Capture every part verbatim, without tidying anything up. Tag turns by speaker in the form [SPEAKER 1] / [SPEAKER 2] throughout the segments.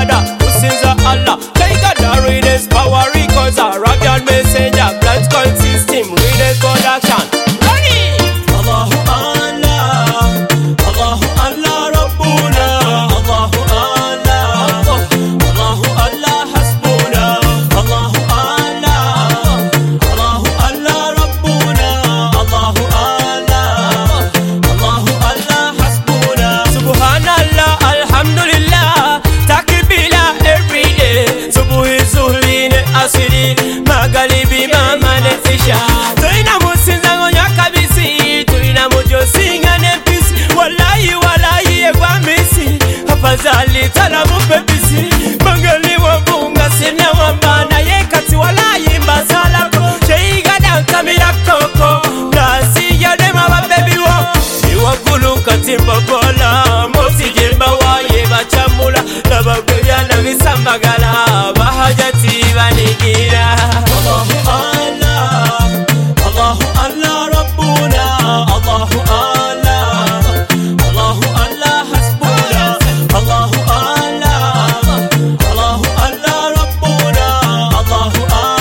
[SPEAKER 1] ibada kusinza Allah. Kaigada readers power records Arabian messenger blood call system readers production. Ready? Allahu Allah, Allahu Allah Rabbuna, Allahu Allah, Allahu Allah hasbuna, Allahu Allah, Allahu Allah Rabbuna, Allahu Allah, Allahu Allah hasbuna. Subhanallah, alhamdulillah, takbila every day. Subuhi zuhri asiri magharibi mama nesisha. Tuina musinza ngonya kabisi, tuina mujosinga nepisi. Wallahi wallahi egwa misi, afadhali tala mupepisi. Mangali wabunga sina wambana yekati wallahi mbazala ko. Cheiga dantamira koko, nasi yadema babebi wo. Iwa kulu katimba bola, mosi jemba waye bachamula. Nabagwya na bisambagala, bahajati banigira. Allahu Allah, Allahu Allah Rabbuna, Allahu Allah, Allahu Allah hasbuna, Allahu Allah, Allahu Allah Rabbuna, Allahu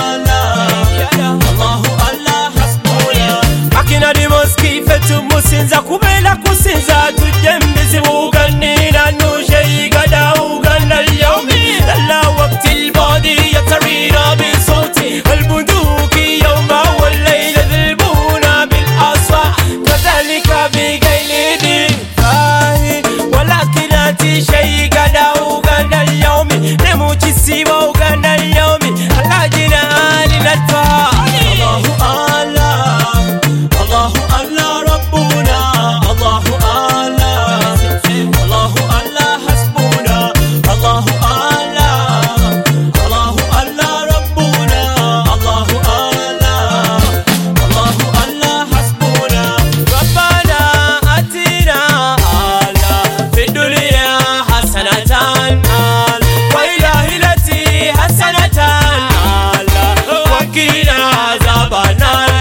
[SPEAKER 1] Allah, Allahu Allah hasbuna. Akina di moski fetu musinza kubela kusinza tujembizi uganira nuje igada uganda yomi la waqti albadi yatarira bisawti albuduki yawma wal layla dhilbuna bil aswa kadhalika bigailidi fahi walakinati shay gada uganda yomi nemuchisiwa uganda yomi alajina alinatfa. Allahu Allah, Allahu Allah Rabbuna, Allahu Allah, Allahu Allah hasbuna, Allahu Allah, Allahu Allah Rabbuna, Allahu Allah, Allahu Allah hasbuna. Rabbana atina ala fid dunya hasanatan wa ilahi lati hasanatan ala wa qina azaban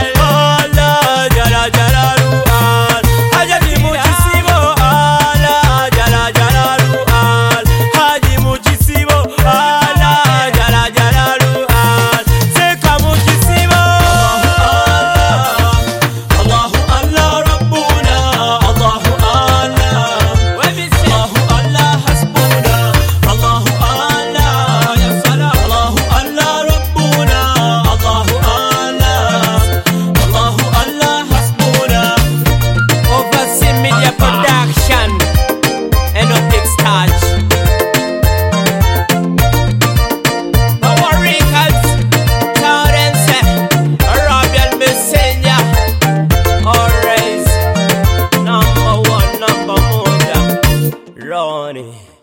[SPEAKER 1] Allah jala jalalu al haji mujisibo Allah jala jalalu al haji mujisibo Allah jala jalalu al seka mujisibo. Allahu Allah Rabbuna, Allahu Allah, Allahu Allah hasbuna, Allahu Allah, Allahu Allah Rabbuna, Allahu Allah, Allahu Allah hasbuna. Oversee Media Production and Optic Touch. Power Records, Torrance, Arabian Messenger, always number one, number one, Ronnie.